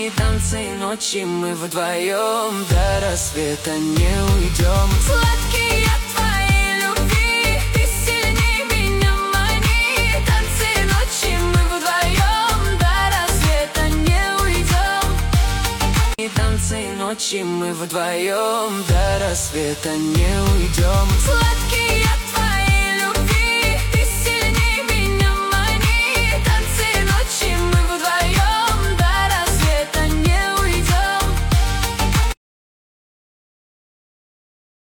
И танцы ночи мы вдвоем, до рассвета не уйдем. Сладкие твои любви, ты сильней меня мани. Танцы ночи мы вдвоем, до рассвета не уйдем. И танцы ночи мы вдвоем, до рассвета не уйдем. Сладкие